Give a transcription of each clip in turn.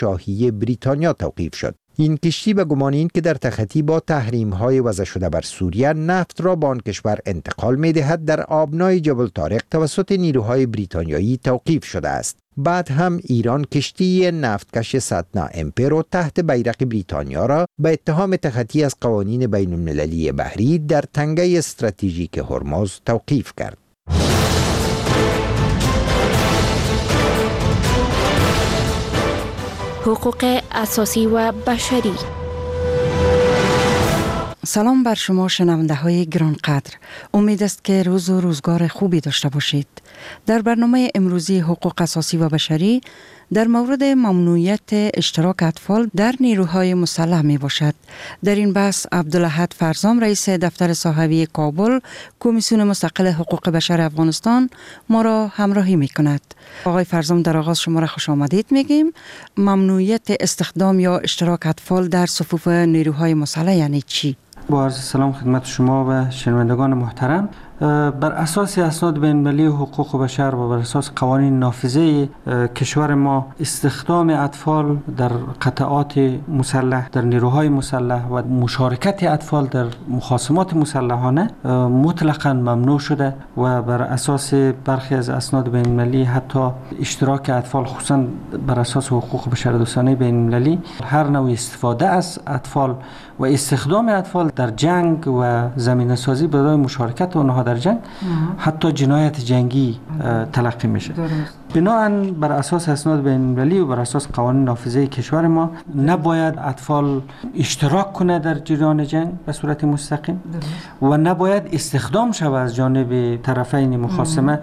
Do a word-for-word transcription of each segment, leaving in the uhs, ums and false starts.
شاهی بریتانیا توقیف شد. این کشتی به گمان این که در تخطی با تحریم‌های وضع شده بر سوریه نفت را به آن کشور انتقال می‌دهد در آبنای جبل طارق توسط نیروهای بریتانیایی توقیف شده است. بعد هم ایران کشتی نفتکش ستنا امپرو تحت بیرق بریتانیا را به اتهام تخطی از قوانین بین المللی بحری در تنگه استراتژیک هرمز توقیف کرد. حقوق اساسی و بشری. سلام بر شما شنونده های گرانقدر. امید است که روز و روزگار خوبی داشته باشید. در برنامه امروزی حقوق اساسی و بشری در مورد ممنوعیت اشتراک اطفال در نیروهای مسلح می باشد. در این بحث عبدالاحد فرزام رئیس دفتر صحوی کابل کمیسیون مستقل حقوق بشر افغانستان ما را همراهی می کند. آقای فرزام، در آغاز شما را خوش آمدید میگیم. ممنوعیت استخدام یا اشتراک اطفال در صفوف نیروهای مسلح یعنی چی؟ با عرض سلام خدمت شما و شنوندگان محترم. بر اساس اسناد بین‌المللی حقوق بشر و بر اساس قوانین نافذه کشور ما استخدام اطفال در قطعات مسلح، در نیروهای مسلح و مشارکت اطفال در مخاصمات مسلحانه مطلقاً ممنوع شده و بر اساس برخی از اسناد بین‌المللی حتی اشتراک اطفال خصوصاً بر اساس حقوق بشردوستانه بین‌المللی هر نوع استفاده از اطفال و استخدام اطفال در جنگ و زمینه‌سازی برای مشارکت آنها در جنگ حتی جنایت جنگی تلقی میشه. بنابراین بر اساس اسناد بین‌المللی و بر اساس قوانین نافذه کشور ما نباید اطفال اشتراک کنه در جریان جنگ به صورت مستقیم و نباید استخدام شود از جانب طرفین مخاصمه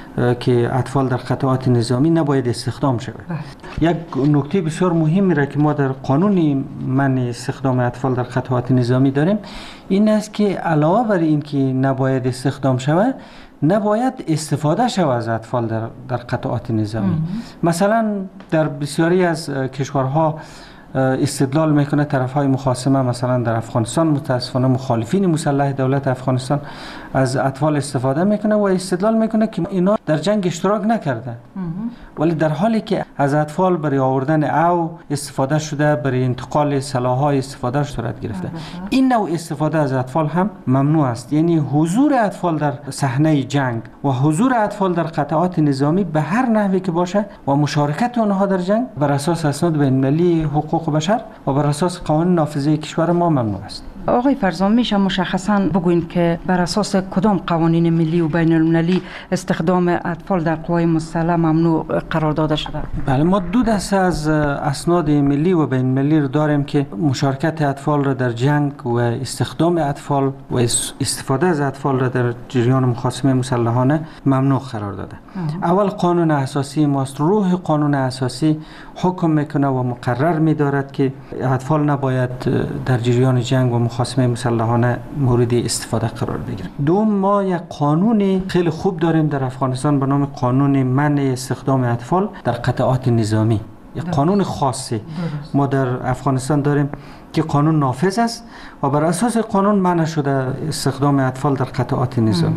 که اطفال در قطعات نظامی نباید استخدام شود. یک نکته بسیار مهمی را که ما در قانون منع استخدام اطفال در قطعات نظامی داریم این است که علاوه بر این که نباید استخدام شود نباید استفاده شود از اطفال در در قطعات نظامی. مثلا در بسیاری از کشورها استدلال میکنه طرفهای مخاصمه، مثلا در افغانستان متاسفانه مخالفین مسلح دولت افغانستان از اطفال استفاده میکنه و استدلال میکنه که اینا در جنگ اشتراک نکرده، ولی در حالی که از اطفال برای آوردن او استفاده شده، برای انتقال سلاح‌های استفاده صورت گرفته. این نوع استفاده از اطفال هم ممنوع است. یعنی حضور اطفال در صحنه جنگ و حضور اطفال در قطعات نظامی به هر نحوی که باشه و مشارکت آنها در جنگ بر اساس اسناد بین‌المللی حقوق بشر و بر اساس قوانین نافذه کشور ما ممنوع است. آقای فرزام، میشه مشخصاً بگوین که بر اساس کدام قوانین ملی و بین المللی استخدام اطفال در قوای مسلح ممنوع قرار داده شده؟ بله، ما دو دسته از اسناد ملی و بین المللی رو داریم که مشارکت اطفال را در جنگ و استخدام اطفال و استفاده از اطفال را در جریان مخاصمه مسلحانه ممنوع قرار داده. اول قانون اساسی ماست. روح قانون اساسی حکم میکنه و مقرر می‌دارد که اطفال نباید در جریان جنگ و مخاصمه مسلحانه مورد استفاده قرار بگیرد. دوم، ما یک قانون خیلی خوب داریم در افغانستان به نام قانون منع استخدام اطفال در قطعات نظامی. یک قانون خاصی ما در افغانستان داریم که قانون نافذ است و بر اساس قانون منع شده استخدام اطفال در قطعات نظامی.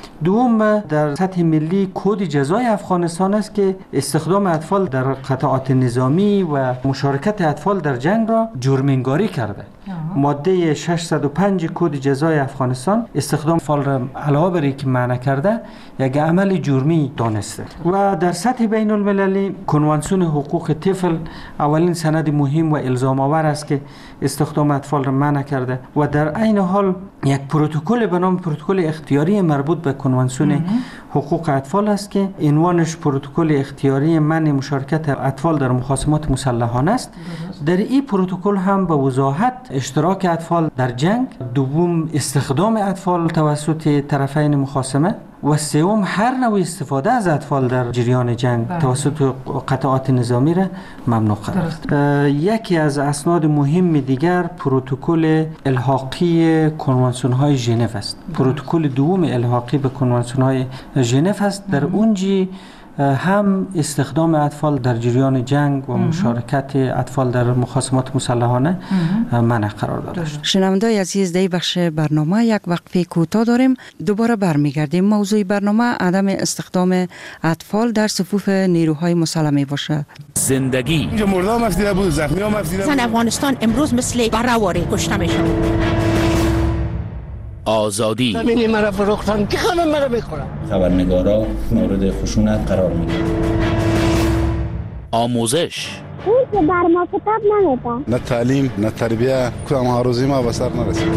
دوم، در سطح ملی کد جزای افغانستان است که استخدام اطفال در قطعات نظامی و مشارکت اطفال در جنگ را جرم‌انگاری کرده. ماده ششصد و پنج کد جزای افغانستان استخدام اطفال را علاوه بر اینکه منع کرده یک عمل جرمی دانسته. و در سطح بین المللی کنوانسیون حقوق طفل اولین سند مهم و الزام آور است که استخدام اطفال را منع کرده و در عین حال یک پروتکل به نام پروتکل اختیاری مربوط به کنوانسیون حقوق اطفال است که عنوانش پروتکل اختیاری منع مشارکت اطفال در مخاصمات مسلحانه است. در این پروتکل هم به وضاحت اشتراک اطفال در جنگ، دوم استخدام اطفال توسط طرفین مخاصمه و سوم هر نوع استفاده از اطفال در جریان جنگ بله. توسط قطعات نظامی را ممنوع قرار. یکی از اسناد مهم دیگر پروتکل الحاقی کنوانسیون های ژنو است. پروتکل دوم الحاقی به کنوانسیون های ژنو است. در اونجی هم استخدام اطفال در جریان جنگ و مشارکت اطفال در مخاصمات مسلحانه منع قرار داده شد. شنوندگان عزیز، در بخش برنامه یک وقفه کوتاه داریم، دوباره برمیگردیم. موضوع برنامه عدم استخدام اطفال در صفوف نیروهای مسلح باشه. زندگی اینجا مردم مفدیده بود، زخمی ها مفدیده بود. زن افغانستان امروز مثل برآوری کشته میشن. آزادی زمینی مرا فروختن که همه مرا میخورن. خبرنگارا مورد خشونت قرار میگیرن. آموزش اون که بر ما کتاب نمیدن. نه تعلیم نه تربیه، کدام آرزوی ما به سر نرسید.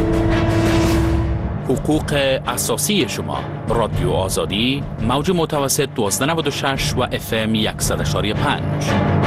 حقوق اساسی شما. رادیو آزادی، موج متوسط دوازده نود و شش و اف ام صد و یک و پنج.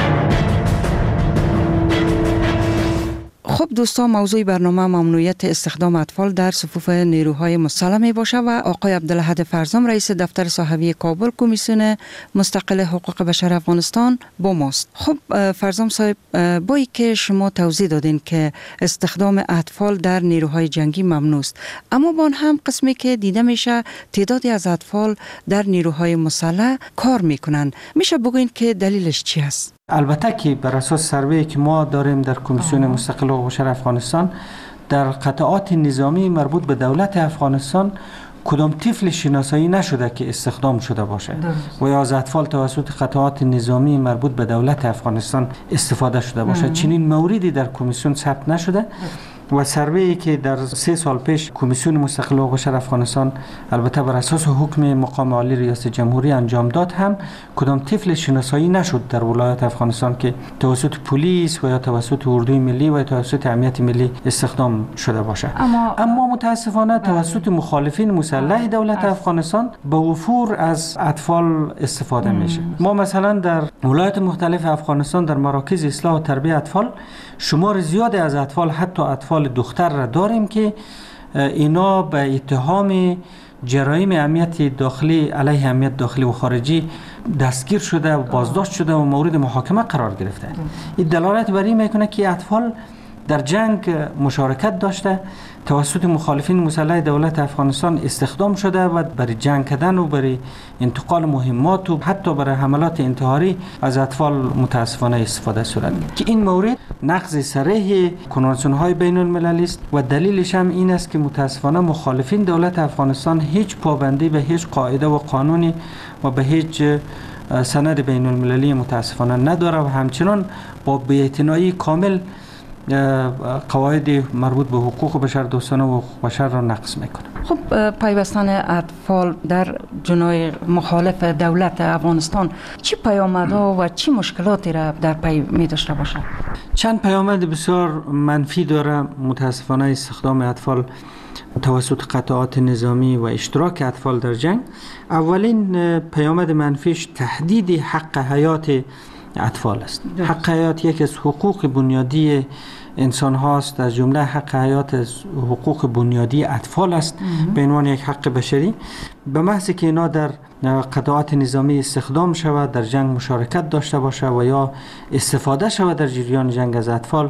خب دوستان، موضوع برنامه ممنوعیت استخدام اطفال در صفوف نیروهای مسلح می باشه و آقای عبدالاحد فرزام، رئیس دفتر صحوی کابل، کمیسیون مستقل حقوق بشر افغانستان با ماست. خب فرزام صاحب، با که شما توضیح دادین که استخدام اطفال در نیروهای جنگی ممنوع است، اما با هم قسمی که دیده میشه تعدادی از اطفال در نیروهای مسلح کار میکنن، میشه بگوین که دلیلش چی است؟ البته که بر اساس سروی که ما داریم در کمیسیون مستقل حقوق بشر افغانستان، در قطعات نظامی مربوط به دولت افغانستان کدام طفل شناسایی نشده که استخدام شده باشه و یا از اطفال توسط قطعات نظامی مربوط به دولت افغانستان استفاده شده باشه. چنین موردی در کمیسیون ثبت نشده و سروی که در سه سال پیش کمیسیون مستقل حقوق بشر افغانستان البته بر اساس حکم مقام عالی ریاست جمهوری انجام داد، هم کدام طفل شناسایی نشد در ولایت افغانستان که توسط پلیس و یا توسط اردوی ملی و توسط امنیت ملی استخدام شده باشه. اما, اما متاسفانه توسط مخالفین مسلح دولت افغانستان به وفور از اطفال استفاده میشه. ما مثلا در ولایت مختلف افغانستان در مراکز اصلاح و تربیت اطفال شمار زیادی از اطفال، حتی اطفال دختر را داریم که اینا به اتهام جرایم امنیت داخلی علیه امنیت داخلی و خارجی دستگیر شده و بازداشت شده و مورد محاکمه قرار گرفته. این دلالت بر این میکنه که اطفال در جنگ مشارکت داشته، توسط مخالفین مسلح دولت افغانستان استخدام شده و برای جنگ کردن و برای انتقال مهمات و حتی برای حملات انتحاری از اطفال متاسفانه استفاده صورت می‌گیرد که این مورد نقض صریح کنوانسیون‌های بین المللی است و دلیلش هم این است که متاسفانه مخالفین دولت افغانستان هیچ پابندی به هیچ قاعده و قانونی و به هیچ سند بین المللی متاسفانه نداره و همچنان با بی‌اعتنایی کامل قواعد مربوط به حقوق بشر دوستانه و حقوق بشر را نقض میکنه. خب پیوستن اطفال در جنای مخالف دولت افغانستان چی پیامدها و چی مشکلاتی را در پی می داشته باشه؟ چند پیامد بسیار منفی داره متاسفانه استخدام اطفال توسط قطعات نظامی و اشتراک اطفال در جنگ. اولین پیامد منفیش تهدید حق حیات اطفال است. حق حیات یکی از حقوق بنیادی انسان هاست، از جمله حق حیات از حقوق بنیادی اطفال است به عنوان یک حق بشری. به محض که اینا در قطعات نظامی استخدام شود، در جنگ مشارکت داشته باشه و یا استفاده شود در جریان جنگ از اطفال،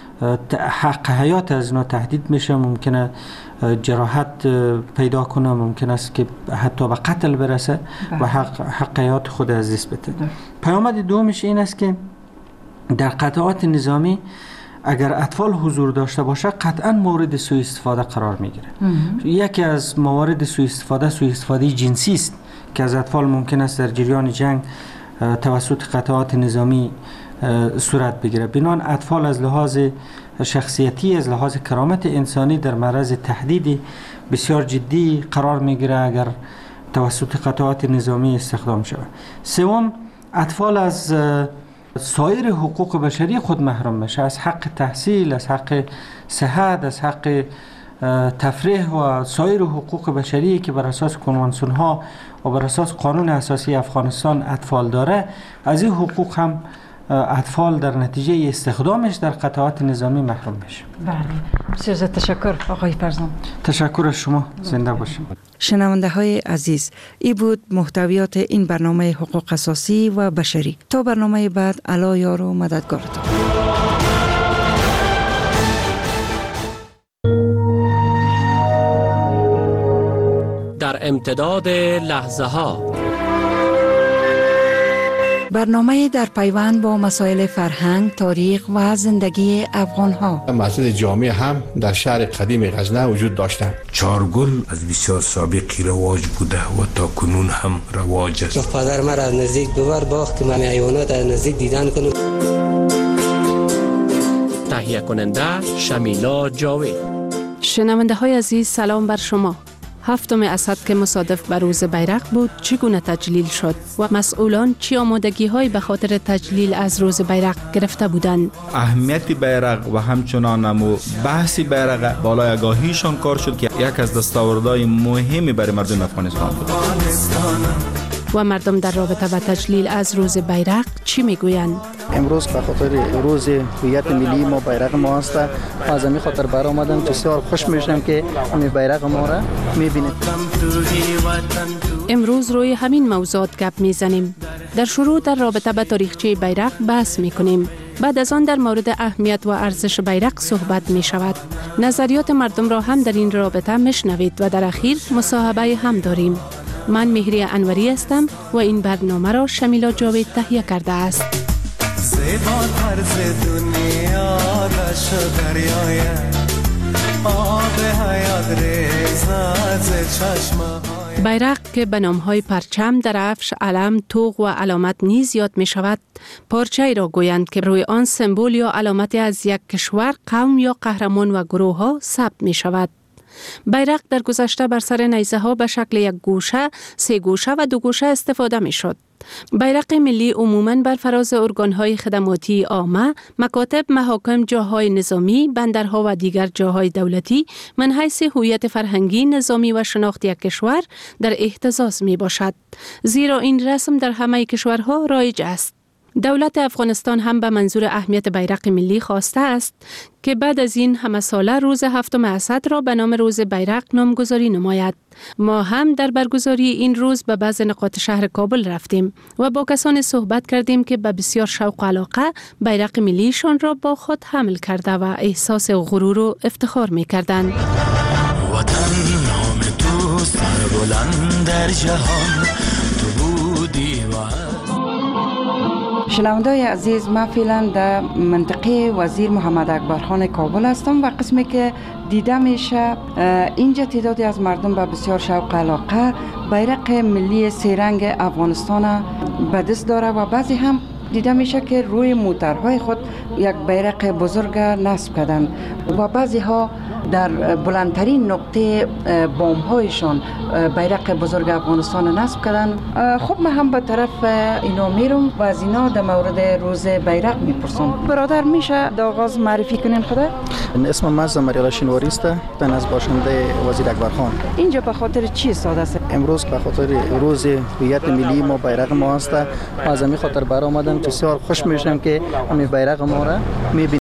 حق حیات از اینا تهدید میشه، ممکنه جراحت پیدا کنه، ممکن است که حتی به قتل برسه و حق, حق حیات خود از دست بده. پیامد دومش این است که در قطعات نظامی اگر اطفال حضور داشته باشه قطعا مورد سوء استفاده قرار میگیره. یکی از موارد سوء استفاده سوء استفاده جنسی است که از اطفال ممکن است در جریان جنگ توسط قطعات نظامی صورت بگیره. بنابراین اطفال از لحاظ شخصیتی، از لحاظ کرامت انسانی در معرض تهدید بسیار جدی قرار میگیره اگر توسط قطعات نظامی استخدام شود. سوم، اطفال از سایر حقوق بشری خود محروم میشه، از حق تحصیل، از حق صحت، از حق تفریح و سایر حقوق بشری که بر اساس کنوانسیون ها و بر اساس قانون اساسی افغانستان اطفال داره، از این حقوق هم اطفال در نتیجه استخدامش در قطعات نظامی محروم میشه. بله، بسیار تشکر آقای فرزام. تشکر از شما، زنده باشید. شنونده های عزیز، ای بود محتویات این برنامه حقوق اساسی و بشری. تا برنامه بعد، الا یار و مددگارتان. در امتداد لحظه ها برنامه در پیوند با مسائل فرهنگ، تاریخ و زندگی افغان‌ها. مسجد جامع هم در شهر قدیم غزنه وجود داشته. چارگل از بسیار سابقی رواج بوده و تا کنون هم رواج است. پدر مرا از نزدیک ببر باخت که من حیوانات از نزدیک دیدن کنم. تهیه کننده شمیلا جاوید. شنونده های عزیز، سلام بر شما. هفتم اسد که مصادف بر روز بیرق بود چگونه تجلیل شد و مسئولان چی آمادگی های به خاطر تجلیل از روز بیرق گرفته بودند؟ اهمیت بیرق و همچنان هم بحث بیرق بالای آگاهیشان کار شد که یک از دستاوردهای مهمی برای مردم افغانستان بود. و مردم در رابطه با تجلیل از روز بیرق چی میگویند؟ امروز به خاطر روز هویت ملی ما بیرق ما است. از همین خاطر بر آمدم، بسیار خوش میشم که همین بیرق ما را میبینید. امروز روی همین موضوعات گپ میزنیم. در شروع در رابطه با تاریخچه بیرق بحث میکنیم. بعد از آن در مورد اهمیت و ارزش بیرق صحبت می شود. نظریات مردم را هم در این رابطه میشنوید و در اخیر مصاحبه هم داریم. من مهری انوری هستم و این برنامه را شمیلا جاوید تهیه کرده است. زیباتر ز دنیا دشت و دریای آب حیات ریزد ز چشمه‌های. بیرق که به نام‌های پرچم، درفش، علم، طوق و علامت نیز یاد می شود، پارچه‌ای را گویند که روی آن سمبل یا علامتی از یک کشور، قوم یا قهرمان و گروه‌ها ثبت می شود. بیرق در گذشته بر سر نیزه ها به شکل یک گوشه، سه گوشه و دو گوشه استفاده می شد. بیرق ملی عموماً بر فراز ارگان‌های خدماتی عامه، مکاتب، محاکم، جاهای نظامی، بندرها و دیگر جاهای دولتی من حیث هویت فرهنگی، نظامی و شناختی یک کشور در اهتزاز می باشد. زیرا این رسم در همه کشورها رایج است. دولت افغانستان هم به منظور اهمیت بیرق ملی خواسته است که بعد از این همه ساله روز هفتم اسد را به نام روز بیرق نامگذاری نماید. ما هم در برگزاری این روز به بعض نقاط شهر کابل رفتیم و با کسانی صحبت کردیم که به بسیار شوق و علاقه بیرق ملیشان را با خود حمل کرده و احساس غرور و افتخار می کردند. وطن نام تو سربلند در جهان تو بودی و شنونده‌های عزیز، ما فعلا در منطقه وزیر محمد اکبرخان کابل هستم و قسمی که دیده میشه اینجا تعدادی از مردم با بسیار شوق و علاقه بیرق ملی سه رنگ افغانستان به دست داره و بعضی هم دیده میشه که روی موترهای خود یک بیرق بزرگ نصب کردن و بعضی ها در بلندترین نقطه بام هایشان بیرق بزرگ افغانستان نصب کردن. خب من هم به طرف اینا میرم و از اینا در مورد روز بیرق میپرسم. برادر میشه در آغاز معرفی کنین خدا؟ اسم من زمریالا شینواری است، تن از باشنده وزیر اکبرخان. اینجا به خاطر چی استاد است؟ امروز به خاطر روز هویت ملی ما بیرق ما است. از همین خاطر بر آمدم، بسیار خوش میشم که همین بیرق ما را میبینم.